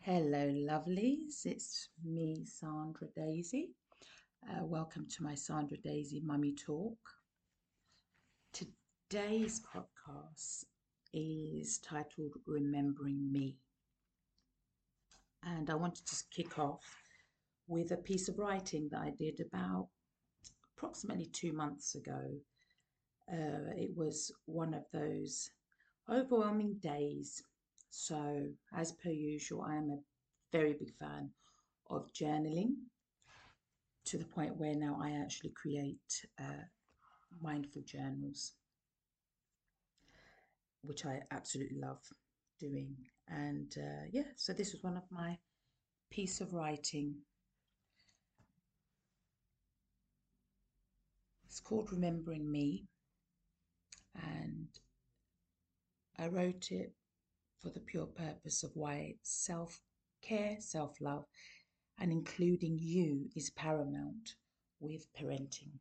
Hello, lovelies. It's me, Sandra Daisy. Welcome to my Sandra Daisy Mummy Talk. Today's podcast is titled Remembering Me. And I wanted to kick off with a piece of writing that I did about approximately 2 months ago. It was one of those overwhelming days. So, as per usual, I am a very big fan of journaling to the point where now I actually create mindful journals, which I absolutely love doing. And yeah, so this was one of my piece of writing. It's called Remembering Me, and I wrote it for the pure purpose of why self care, self love, and including you is paramount with parenting.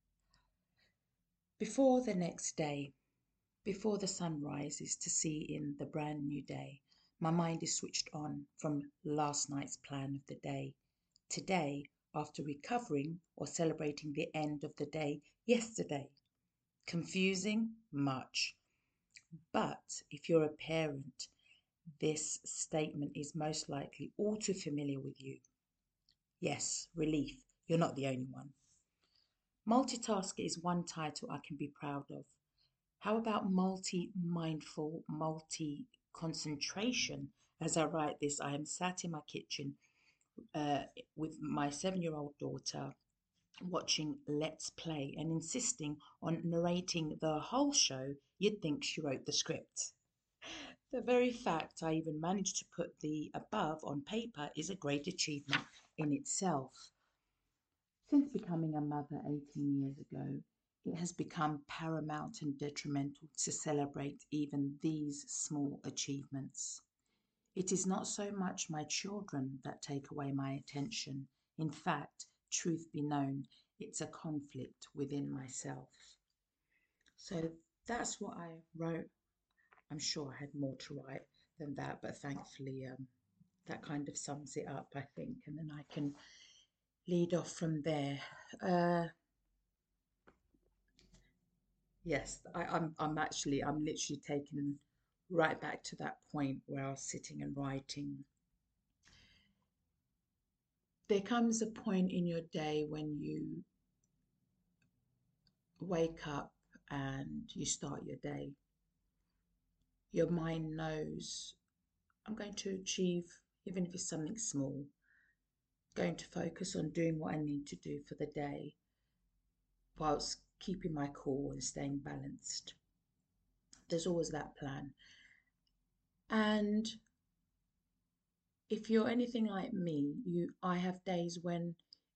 Before the next day, before the sun rises to see in the brand new day, my mind is switched on from last night's plan of the day. Today, after recovering or celebrating the end of the day yesterday. Confusing? Much. But if you're a parent, this statement is most likely all too familiar with you. Yes, relief. You're not the only one. Multitasker is one title I can be proud of. How about multi mindful, multi concentration? As I write this, I am sat in my kitchen uh, with my 7-year-old daughter watching Let's Play and insisting on narrating the whole show. You'd think she wrote the script. The very fact I even managed to put the above on paper is a great achievement in itself. Since becoming a mother 18 years ago, it has become paramount and detrimental to celebrate even these small achievements. It is not so much my children that take away my attention. In fact, truth be known, it's a conflict within myself. So that's what I wrote. I'm sure I had more to write than that, but thankfully, that kind of sums it up, I think, and then I can lead off from there. Uh, Yes, I'm literally taken right back to that point where I was sitting and writing. There comes a point in your day when you wake up and you start your day. Your mind knows I'm going to achieve, even if it's something small, going to focus on doing what I need to do for the day whilst keeping my cool and staying balanced. There's always that plan. And if you're anything like me, I have days when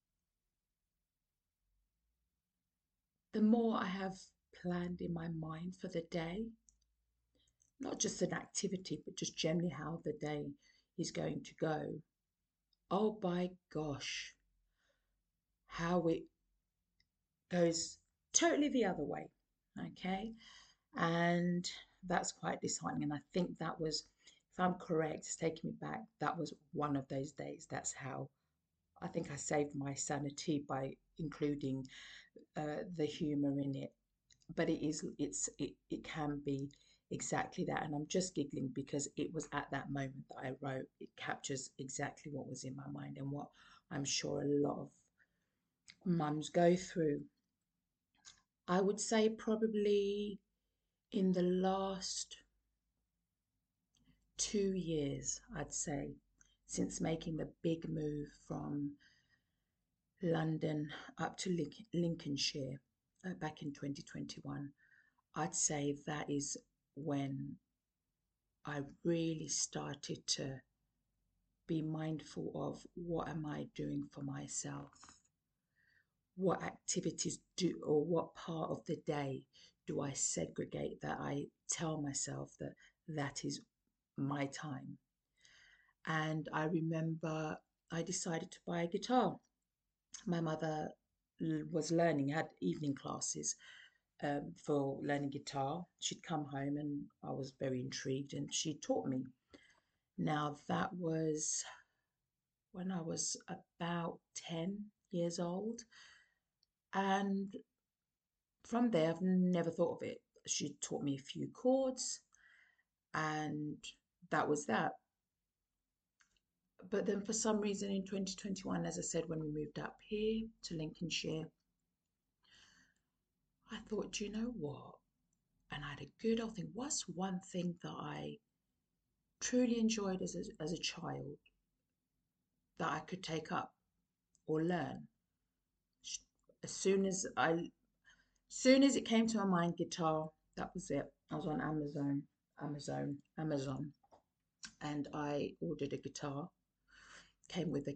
the more I have planned in my mind for the day, not just an activity, but just generally how the day is going to go, oh by gosh, how it goes totally the other way. Okay. And that's quite disheartening. And I think that was, if I'm correct, it's taking me back. That was one of those days. That's how I think I saved my sanity by including the humor in it. But it can be exactly that, and I'm just giggling because it was at that moment that I wrote. It captures exactly what was in my mind and what I'm sure a lot of mums go through. I would say probably in the last 2 years, I'd say, since making the big move from London up to Lincolnshire back in 2021, I'd say that is when I really started to be mindful of what am I doing for myself? What activities do, or what part of the day do I segregate that I tell myself that that is my time? And I remember I decided to buy a guitar. My mother was learning, had evening classes for learning guitar. She'd come home and I was very intrigued and she taught me. Now, that was when I was about 10 years old. And from there, I've never thought of it. She taught me a few chords, and that was that. But then for some reason in 2021, as I said, when we moved up here to Lincolnshire, I thought, do you know what? And I had a good old thing. What's one thing that I truly enjoyed as a child that I could take up or learn? As soon as it came to my mind, guitar, that was it. I was on Amazon, and I ordered a guitar. Came with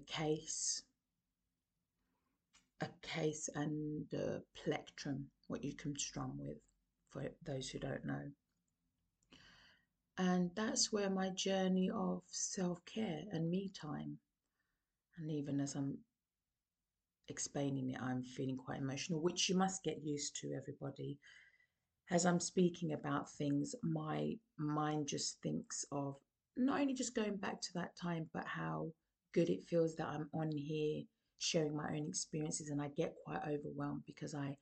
a case and a plectrum, what you can strum with, for those who don't know. And that's where my journey of self-care and me time, and even as I'm explaining it, I'm feeling quite emotional, which you must get used to, everybody. As I'm speaking about things, my mind just thinks of not only just going back to that time, but how good it feels that I'm on here sharing my own experiences. And I get quite overwhelmed because I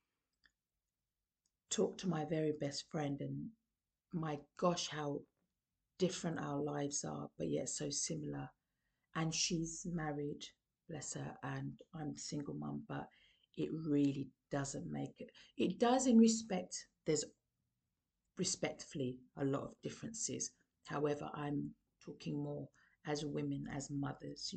talk to my very best friend, and my gosh, how different our lives are, but yet so similar. And she's married, bless her, and I'm a single mum, but it really doesn't make it. It does in respect, there's respectfully a lot of differences. However, I'm talking more as women, as mothers,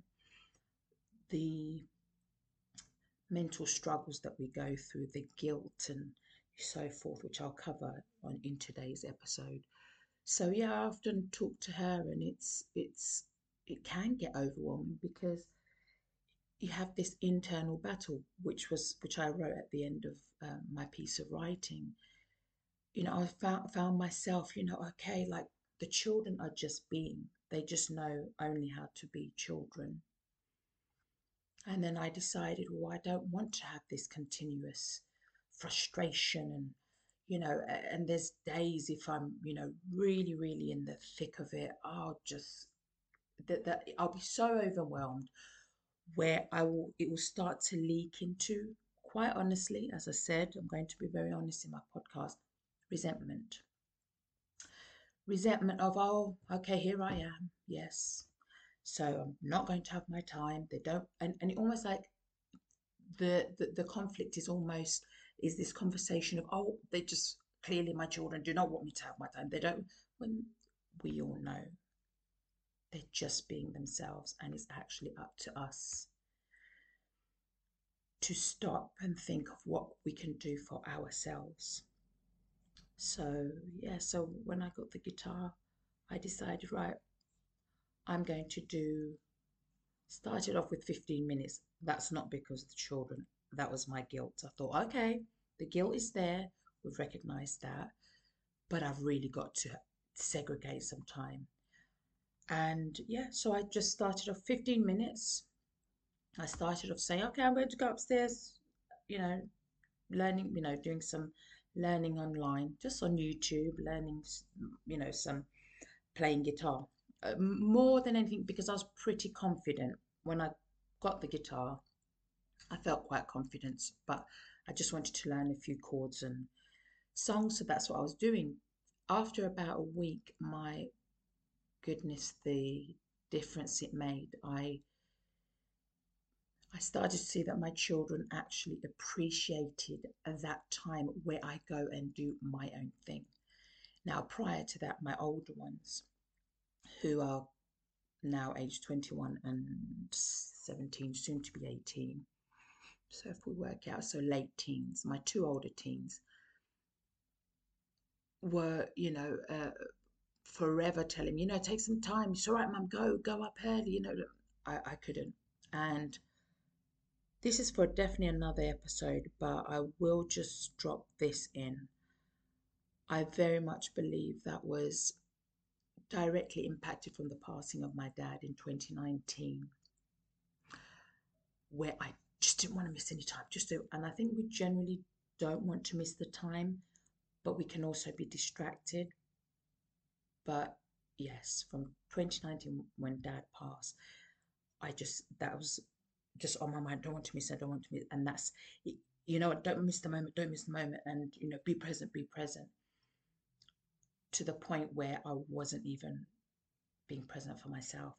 the mental struggles that we go through, the guilt and so forth, which I'll cover on in today's episode. So yeah, I often talk to her, and it can get overwhelming because you have this internal battle, which I wrote at the end of my piece of writing. I found myself, okay, like the children are just being, they just know only how to be children. And then I decided, well, I don't want to have this continuous frustration, and there's days if I'm, really, really in the thick of it, I'll just that I'll be so overwhelmed where it will start to leak into, quite honestly, as I said, I'm going to be very honest in my podcast, resentment. Resentment of, oh, okay, here I am. Yes. So I'm not going to have my time. They don't, and it almost like the conflict is this conversation of, oh, they just clearly my children do not want me to have my time. They don't, when we all know they're just being themselves, and it's actually up to us to stop and think of what we can do for ourselves. So, yeah, so when I got the guitar, I decided, right, I'm going to started off with 15 minutes. That's not because of the children, that was my guilt. I thought, okay, the guilt is there, we've recognized that, but I've really got to segregate some time. And yeah, so I just started off 15 minutes. I started off saying, okay, I'm going to go upstairs, you know, learning, doing some learning online, just on YouTube, learning, some playing guitar. More than anything, because I was pretty confident when I got the guitar. I felt quite confident, but I just wanted to learn a few chords and songs, so that's what I was doing. After about a week, my goodness, the difference it made. I started to see that my children actually appreciated that time where I go and do my own thing. Now, prior to that, my older ones, who are now aged 21 and 17, soon to be 18. So if we work out, so late teens, my two older teens were, forever telling me, take some time. It's all right, mum, go up early. I couldn't. And this is for definitely another episode, but I will just drop this in. I very much believe that was directly impacted from the passing of my dad in 2019, where I just didn't want to miss any time. And I think we generally don't want to miss the time, but we can also be distracted. But yes, from 2019 when dad passed, that was just on my mind. Don't want to miss, I don't want to miss. And that's, you know what, don't miss the moment, don't miss the moment. And, you know, be present to the point where I wasn't even being present for myself.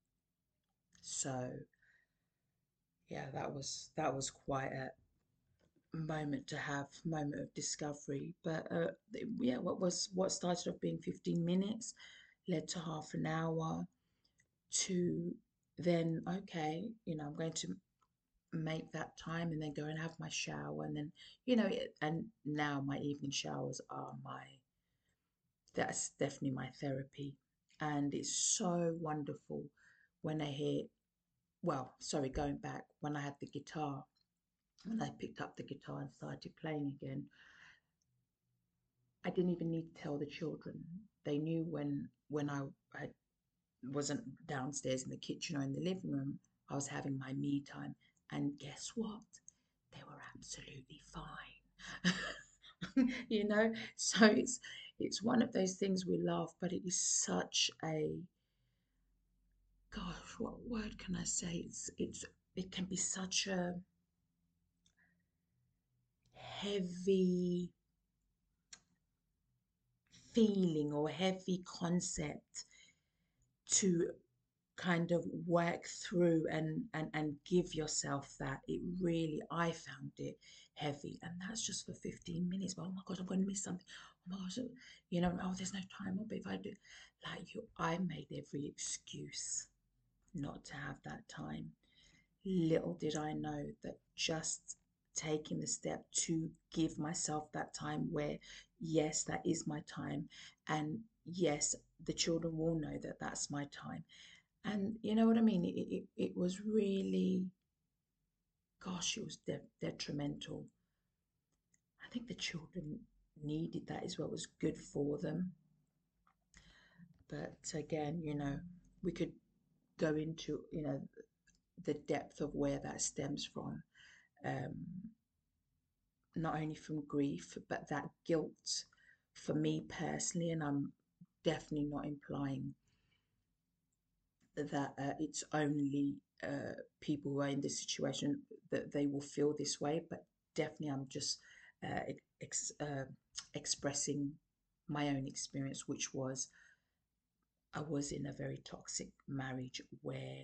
So yeah, that was quite a moment to have, moment of discovery. But yeah, what started off being 15 minutes led to half an hour to then, okay, you know, I'm going to make that time and then go and have my shower and then, you know, and now my evening showers are that's definitely my therapy. And it's so wonderful when I hear, well, sorry, going back, when I had the guitar, when I picked up the guitar and started playing again, I didn't even need to tell the children. They knew when I wasn't downstairs in the kitchen or in the living room, I was having my me time. And guess what? They were absolutely fine. You know, so it's one of those things we laugh, but it is such a, gosh, what word can I say? It can be such a heavy feeling or heavy concept to kind of work through and give yourself that. It really, I found it heavy, and that's just for 15 minutes. But oh my god, I'm going to miss something. Oh my gosh, you know, oh, there's no time. Oh, but if I do, like you, I made every excuse not to have that time. Little did I know that just taking the step to give myself that time where, yes, that is my time, and yes, the children will know that that's my time. And you know what I mean? It was really, gosh, it was detrimental. I think the children needed that as well. It was good for them. But again, you know, we could go into, you know, the depth of where that stems from. Um, Not only from grief, but that guilt for me personally. And I'm definitely not implying that it's only people who are in this situation that they will feel this way, but definitely I'm just uh, ex- uh, expressing my own experience, which was I was in a very toxic marriage where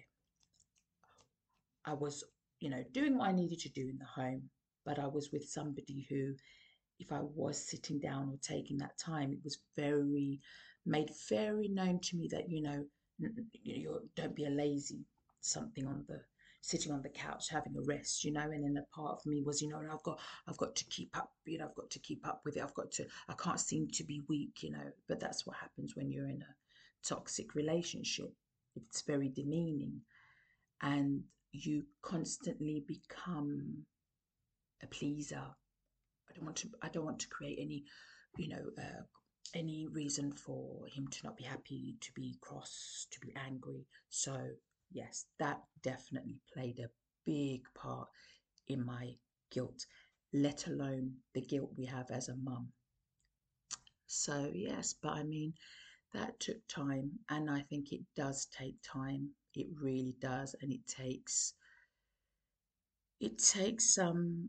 I was, you know, doing what I needed to do in the home, but I was with somebody who, if I was sitting down or taking that time, it was very made very known to me that, you know, don't be a lazy something on the sitting on the couch having a rest, you know. And then a part of me was, you know, I've got to keep up, you know, I've got to keep up with it. I can't seem to be weak, you know. But that's what happens when you're in a toxic relationship. It's very demeaning, and you constantly become a pleaser. I don't want to create any, you know, any reason for him to not be happy, to be cross, to be angry. So yes, that definitely played a big part in my guilt, let alone the guilt we have as a mum. So yes, but I mean, that took time, and I think it does take time. It really does, and it takes some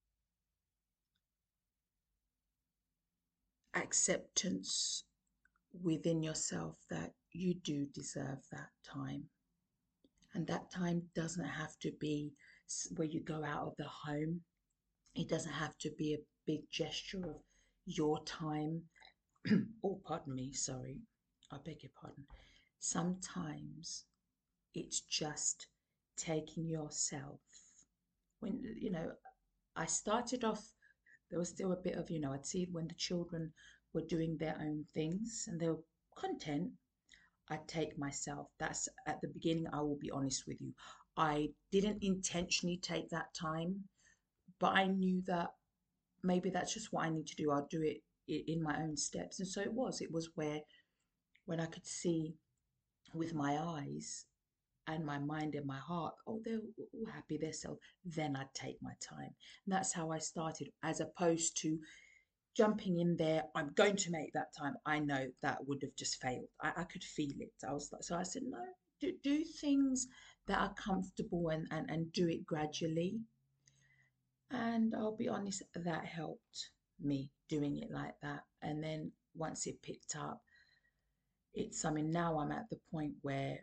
acceptance within yourself that you do deserve that time. And that time doesn't have to be where you go out of the home. It doesn't have to be a big gesture of your time. Oh, pardon me, sorry. I beg your pardon. Sometimes it's just taking yourself. When, you know, I started off, there was still a bit of, you know, I'd see when the children were doing their own things and they were content, I take myself. That's at the beginning, I will be honest with you. I didn't intentionally take that time, but I knew that maybe that's just what I need to do. I'll do it in my own steps. And so it was. It was where when I could see with my eyes and my mind and my heart, oh, they're all happy, they're self, then I'd take my time. And that's how I started, as opposed to jumping in there, I'm going to make that time. I know that would have just failed. I could feel it. I was like, so I said, no, do things that are comfortable and do it gradually. And I'll be honest, that helped me doing it like that. And then once it picked up, it's, I mean, now I'm at the point where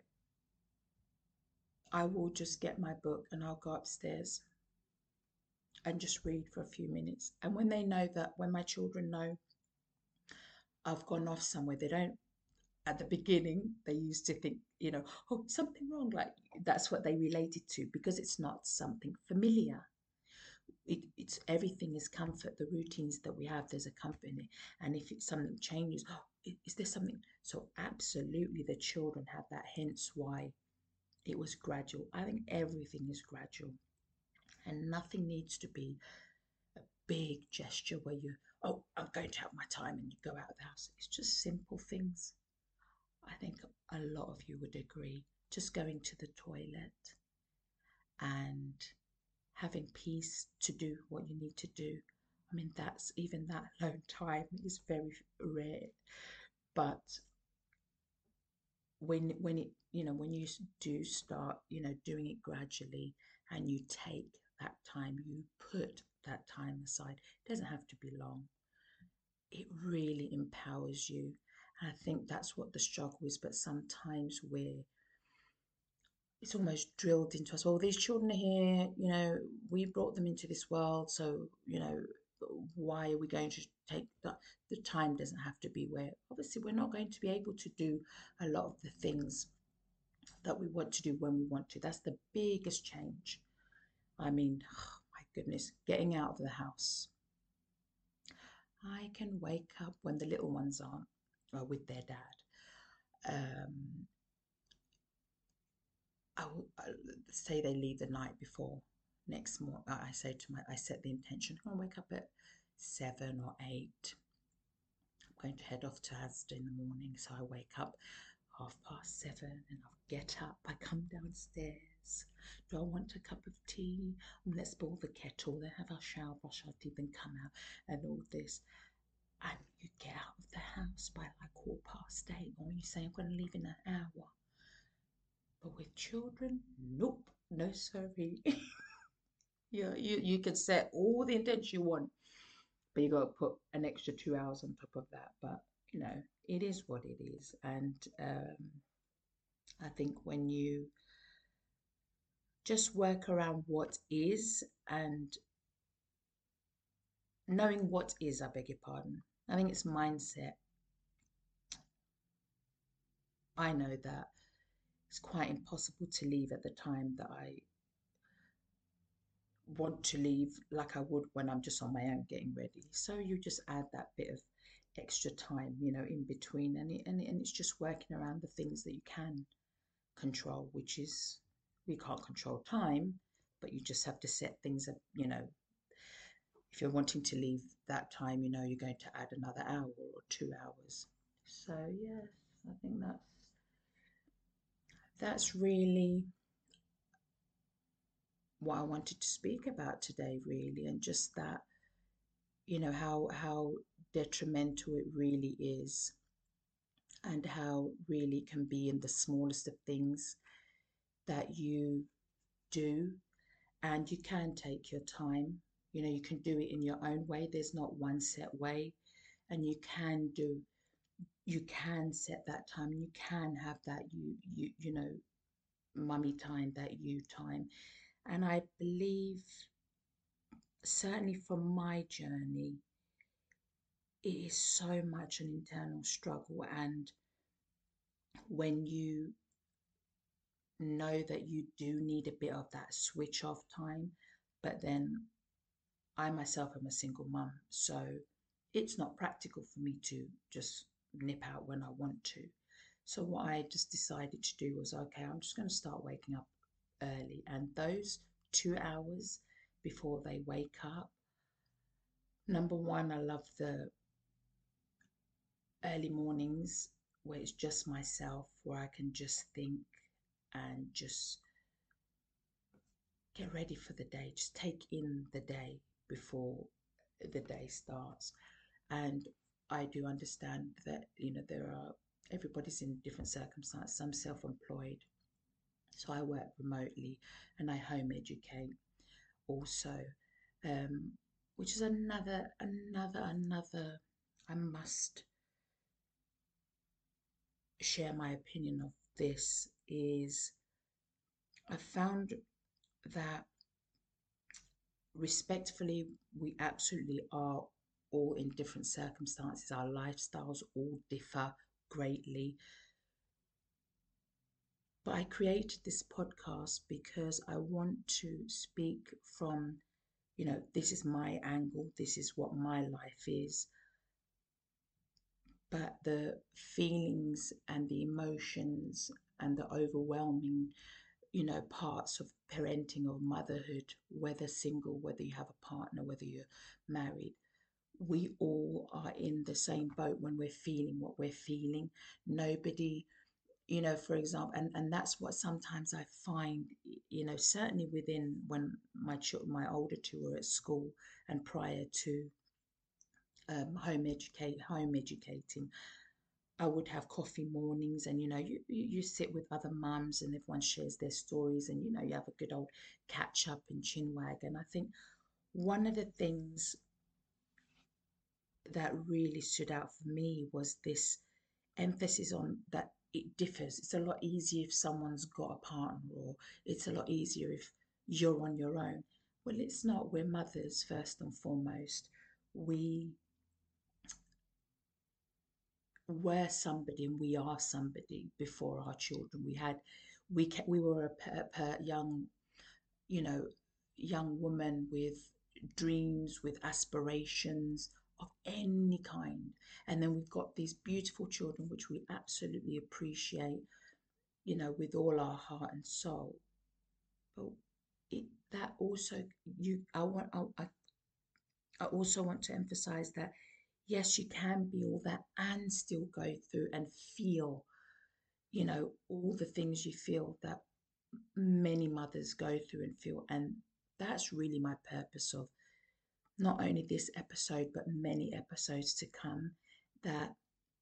I will just get my book and I'll go upstairs and just read for a few minutes. And when they know that, when my children know I've gone off somewhere, they don't, at the beginning, they used to think, oh, something wrong. Like that's what they related to because it's not something familiar. It's everything is comfort. The routines that we have, there's a comfort in it. And if it's something changes, oh, is there something? So absolutely, the children had that. Hence why it was gradual. I think everything is gradual, and nothing needs to be a big gesture where you, oh, I'm going to have my time, and you go out of the house. It's just simple things. I think a lot of you would agree. Just going to the toilet and having peace to do what you need to do. I mean, that's even that alone time is very rare. But when it, when you do start, doing it gradually and you take that time, you put that time aside. It doesn't have to be long. It really empowers you. And I think that's what the struggle is. But sometimes it's almost drilled into us. Well, these children are here, we brought them into this world, so why are we going to take that? The time doesn't have to be where obviously we're not going to be able to do a lot of the things that we want to do when we want to. That's the biggest change. I mean, oh my goodness, getting out of the house. I can wake up when the little ones aren't with their dad. Um, I'll say they leave the night before. Next morning, I set the intention. I'm going to wake up at 7 or 8. I'm going to head off to Asda in the morning. So I wake up 7:30 and I'll get up. I come downstairs. Do I want a cup of tea? Let's boil the kettle. Then have our shower, brush our teeth, and come out and all this. And you get out of the house by like 8:15. Or when you say I'm going to leave in an hour. But with children, nope, no sorry. You can set all the intention you want, but you got to put an extra 2 hours on top of that. But it is what it is, and I think when you just work around what is and knowing what is, I beg your pardon. I think it's mindset. I know that it's quite impossible to leave at the time that I want to leave like I would when I'm just on my own getting ready. So you just add that bit of extra time, in between, and it's just working around the things that you can control, which is we can't control time, but you just have to set things up, if you're wanting to leave that time, you're going to add another hour or 2 hours. So yes, I think that's really what I wanted to speak about today, really, and just that, how detrimental it really is, and how really it can be in the smallest of things that you do, and you can take your time. You can do it in your own way. There's not one set way, and you can set that time, and you can have that mummy time, that you time. And I believe, certainly from my journey, it is so much an internal struggle. And when you know that you do need a bit of that switch off time, but then I myself am a single mum, so it's not practical for me to just nip out when I want to. So what I just decided to do was, okay, I'm just going to start waking up early, and those 2 hours before they wake up, number one, I love the early mornings where it's just myself, where I can just think and just get ready for the day, just take in the day before the day starts. And I do understand that, there are, everybody's in different circumstances. I'm self-employed, so I work remotely and I home educate also, um, which is another. I must share my opinion of this. Is I found that respectfully, we absolutely are all in different circumstances. Our lifestyles all differ greatly. But I created this podcast because I want to speak from, this is my angle, this is what my life is. But the feelings and the emotions and the overwhelming, parts of parenting, of motherhood, whether single, whether you have a partner, whether you're married, we all are in the same boat when we're feeling what we're feeling. Nobody, for example, and that's what sometimes I find, certainly within when my children, my older two were at school and prior to home educating, I would have coffee mornings, and you sit with other mums and everyone shares their stories, and you have a good old catch up and chin wag. And I think one of the things that really stood out for me was this emphasis on that it differs. It's a lot easier if someone's got a partner, or it's a lot easier if you're on your own. Well, it's not. We're mothers first and foremost. We were somebody and we are somebody before our children. We were a young, you know, young woman with dreams, with aspirations of any kind. And then we've got these beautiful children, which we absolutely appreciate, with all our heart and soul. But that also, I also want to emphasize that yes, you can be all that and still go through and feel, all the things you feel that many mothers go through and feel. And that's really my purpose of not only this episode, but many episodes to come. That,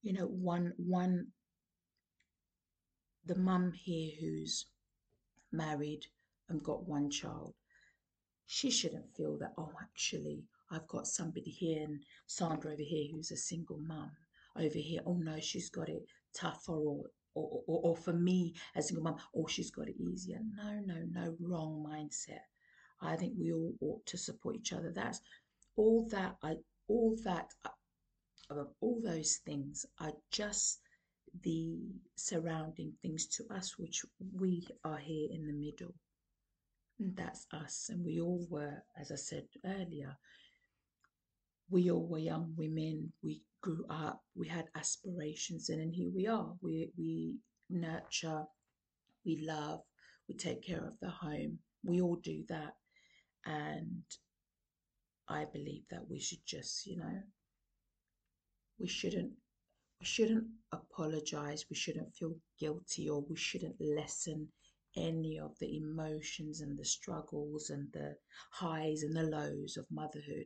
the mum here who's married and got one child, she shouldn't feel that, oh, actually, I've got somebody here and Sandra over here who's a single mum over here. Oh, no, she's got it tougher, or for me as a single mum, oh, she's got it easier. No, no, no, wrong mindset. I think we all ought to support each other. That's all that I, all that, all those things are just the surrounding things to us, which we are here in the middle. And that's us. And we all were, as I said earlier, we all were young women. We grew up, we had aspirations, and then here we are. We nurture, we love, we take care of the home. We all do that. And I believe that we should just, we shouldn't we shouldn't apologize, we shouldn't feel guilty, or we shouldn't lessen any of the emotions and the struggles and the highs and the lows of motherhood,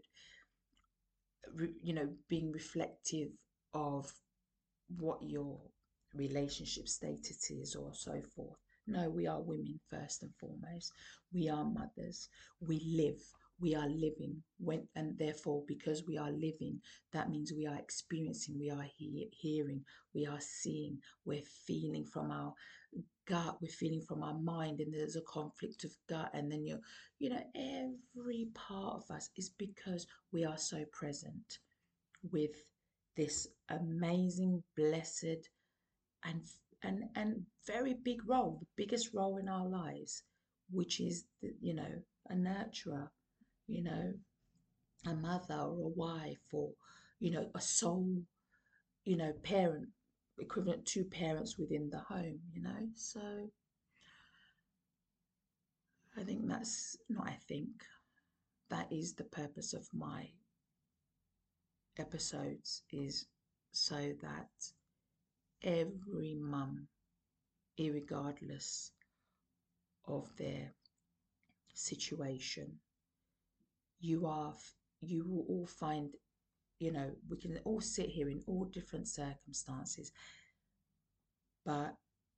being reflective of what your relationship status is or so forth. No, we are women first and foremost. We are mothers. We live. We are living. And therefore, because we are living, that means we are experiencing, we are hearing, we are seeing, we're feeling from our gut, we're feeling from our mind, and there's a conflict of gut. And then every part of us is because we are so present with this amazing, blessed, and very big role, the biggest role in our lives, which is a nurturer, you know, a mother or a wife, or a sole, parent, equivalent to parents within the home. So I think that's not. I think that is the purpose of my episodes, is so that every mum, irregardless of their situation, you will all find we can all sit here in all different circumstances, but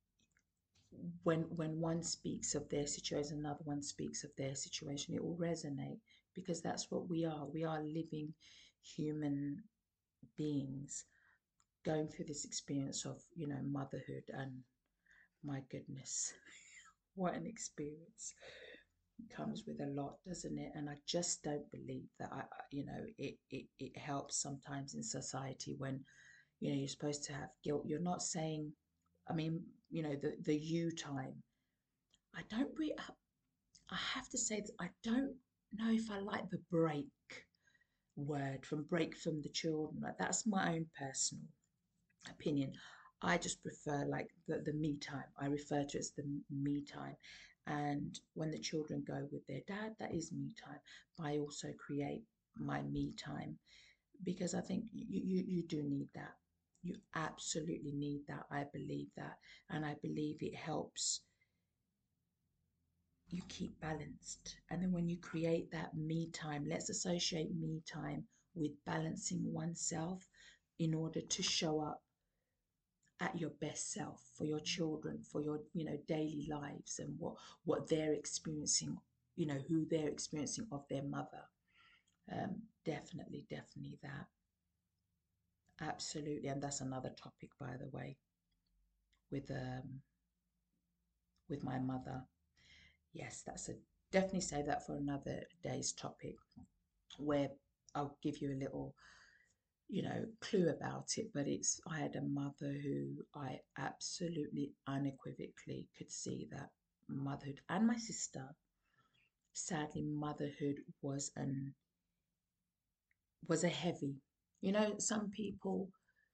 when one speaks of their situation, another one speaks of their situation, it will resonate because that's what we are. We are living human beings going through this experience of, motherhood. And my goodness, what an experience. It comes with a lot, doesn't it? And I just don't believe that it helps sometimes in society when, you're supposed to have guilt. You're not saying, I mean, the you time. I don't really, I have to say that I don't know if I like the break word from break from the children. Like that's my own personal opinion. I just prefer like the me time. I refer to it as the me time. And when the children go with their dad, that is me time. But I also create my me time because I think you do need that. You absolutely need that. I believe that. And I believe it helps you keep balanced. And then when you create that me time, let's associate me time with balancing oneself in order to show up at your best self for your children, for your, daily lives and what they're experiencing, who they're experiencing of their mother. Definitely that. Absolutely. And that's another topic, by the way, with with my mother. Yes, that's a definitely save that for another day's topic where I'll give you a little, clue about it. But I had a mother who I absolutely unequivocally could see that motherhood, and my sister, sadly, motherhood was a heavy. Some people,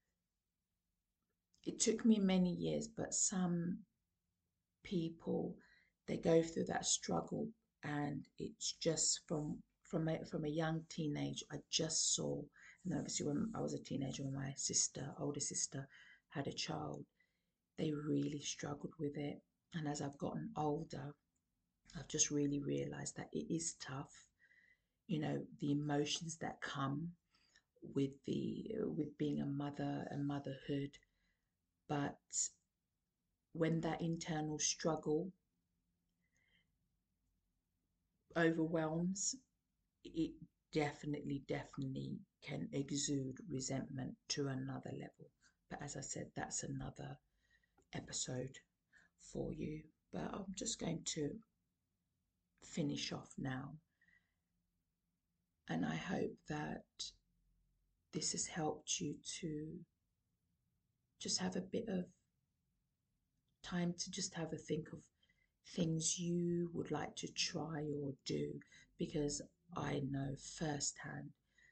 it took me many years, but some people, they go through that struggle, and it's just from a young teenage. I just saw, and obviously when I was a teenager, when my older sister, had a child, they really struggled with it. And as I've gotten older, I've just really realized that it is tough. The emotions that come with being a mother and motherhood, but when that internal struggle overwhelms, it definitely can exude resentment to another level. But as I said, that's another episode for you. But I'm just going to finish off now. And I hope that this has helped you to just have a bit of time to just have a think of things you would like to try or do, because I know firsthand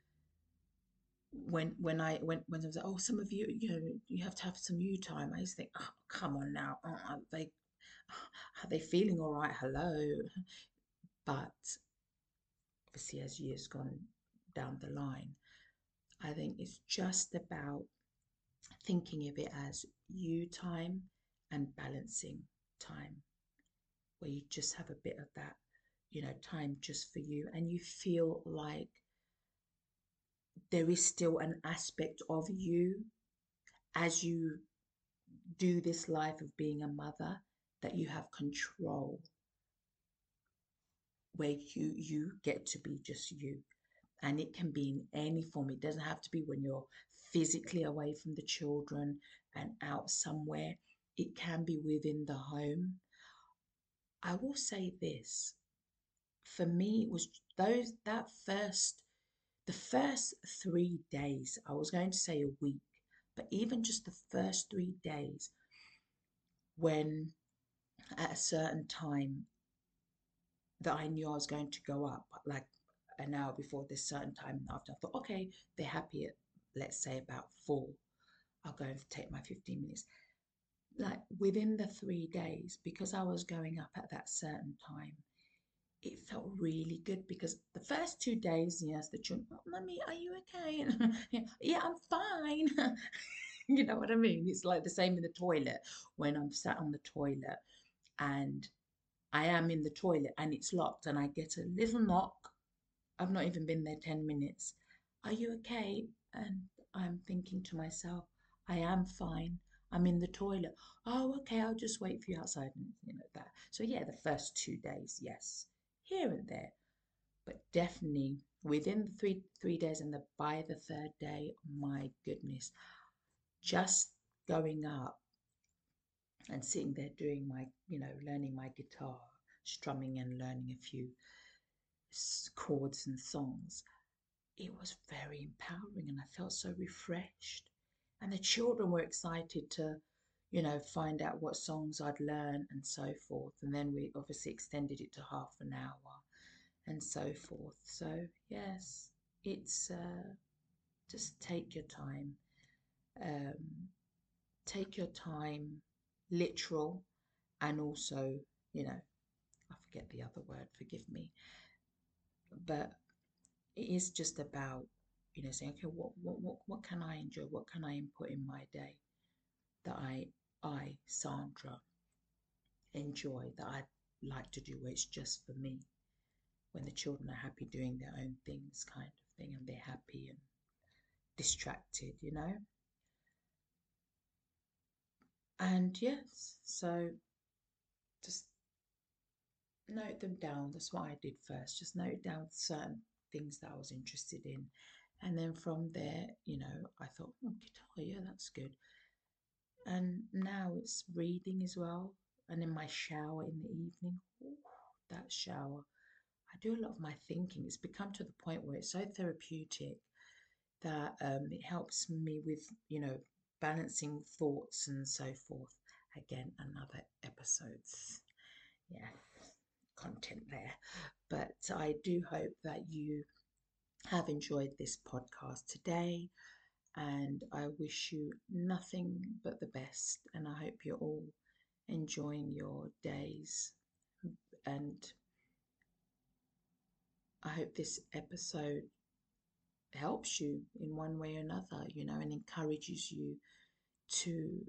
when I was like, oh, some of you, you have to have some you time. I used to think, oh, come on now, are they feeling all right? Hello. But obviously, as years gone down the line, I think it's just about thinking of it as you time and balancing time, where you just have a bit of that, time just for you, and you feel like there is still an aspect of you as you do this life of being a mother, that you have control, where you get to be just you. And it can be in any form. It doesn't have to be when you're physically away from the children and out somewhere. It can be within the home. I will say this, for me it was the first 3 days. I was going to say a week, but even just the first 3 days, when at a certain time that I knew I was going to go up, like an hour before this certain time after, I thought, okay, they're happy at, let's say, about 4. I'll go and take my 15 minutes. Like within the 3 days, because I was going up at that certain time, it felt really good, because the first 2 days, yes, the children, oh, Mummy, are you okay? Yeah, I'm fine. You know what I mean? It's like the same in the toilet, when I'm sat on the toilet and I am in the toilet and it's locked and I get a little knock. I've not even been there 10 minutes. Are you okay? And I'm thinking to myself, I am fine. I'm in the toilet. Oh, okay, I'll just wait for you outside and that. So yeah, the first 2 days, yes, here and there, but definitely within the three days and by the third day, my goodness, just going up and sitting there doing my, learning my guitar, strumming and learning a few chords and songs. It was very empowering and I felt so refreshed. And the children were excited to, find out what songs I'd learn and so forth. And then we obviously extended it to half an hour and so forth. So, yes, it's just take your time. Um, take your time, literal, and also, you know, I forget the other word, forgive me, but it is just about, saying, okay, what can I enjoy? What can I input in my day that Sandra, enjoy, that I like to do where it's just for me, when the children are happy doing their own things, kind of thing, and they're happy and distracted. And yes, so just note them down. That's what I did first. Just note down certain things that I was interested in. And then from there, I thought, oh, guitar, yeah, that's good. And now it's reading as well. And in my shower in the evening, ooh, that shower, I do a lot of my thinking. It's become to the point where it's so therapeutic that it helps me with, balancing thoughts and so forth. Again, another episodes. Yeah, content there. But I do hope that you have enjoyed this podcast today, and I wish you nothing but the best. And I hope you're all enjoying your days. And I hope this episode helps you in one way or another, and encourages you to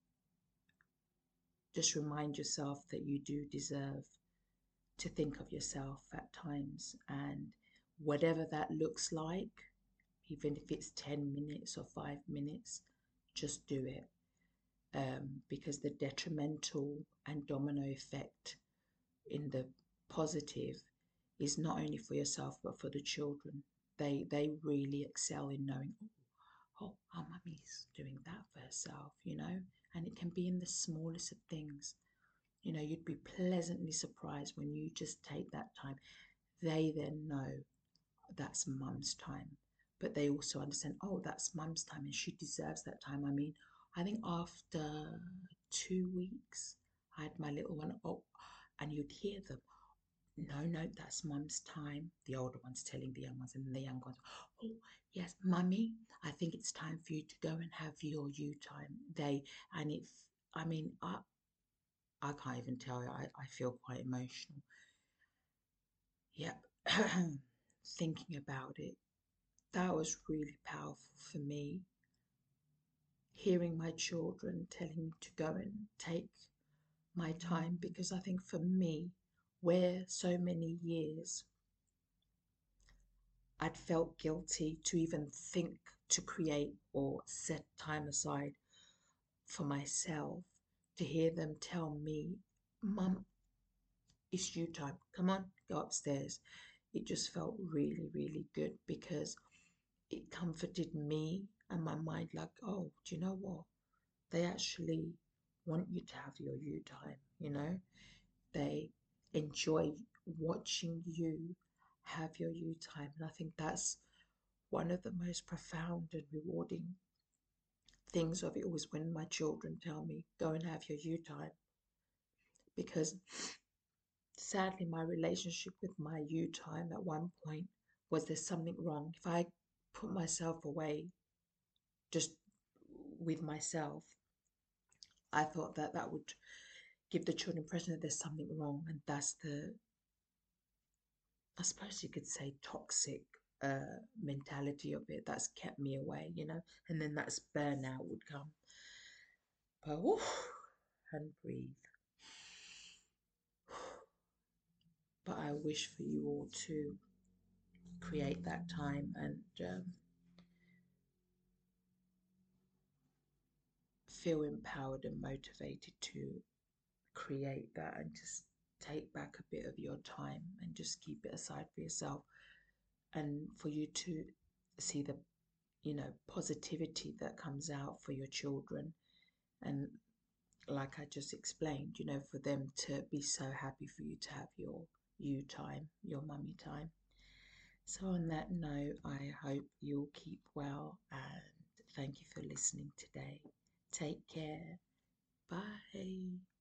just remind yourself that you do deserve to think of yourself at times, and whatever that looks like, even if it's 10 minutes or 5 minutes, just do it. Because the detrimental and domino effect in the positive is not only for yourself but for the children. They really excel in knowing, oh, our mummy's doing that for herself. And it can be in the smallest of things. You'd be pleasantly surprised when you just take that time. They then know that's mum's time, but they also understand, oh, that's mum's time and she deserves that time. I mean, I think after 2 weeks, I had my little one, oh, and you'd hear them, no, no, that's mum's time. The older ones telling the young ones, and the young ones, oh, yes, mummy, I think it's time for you to go and have your you time. And if, I mean, I can't even tell you, I feel quite emotional. Yep. Thinking about it, that was really powerful for me. Hearing my children telling me to go and take my time, because I think for me, where so many years I'd felt guilty to even think to create or set time aside for myself, to hear them tell me, Mum, it's you time. Come on, go upstairs. It just felt really, really good, because it comforted me and my mind, like, oh, do you know what? They actually want you to have your you time. They enjoy watching you have your you time. And I think that's one of the most profound and rewarding things of it was when my children tell me, go and have your you time. Because sadly, my relationship with my you time at one point was, there's something wrong. If I put myself away just with myself, I thought that that would give the children impression that there's something wrong. And that's the, I suppose you could say, toxic mentality of it that's kept me away. And then that's burnout would come. But and breathe. But I wish for you all to create that time and feel empowered and motivated to create that and just take back a bit of your time and just keep it aside for yourself, and for you to see the positivity that comes out for your children. And like I just explained, for them to be so happy for you to have your you time, your mummy time. So on that note, I hope you'll keep well, and thank you for listening today. Take care. Bye.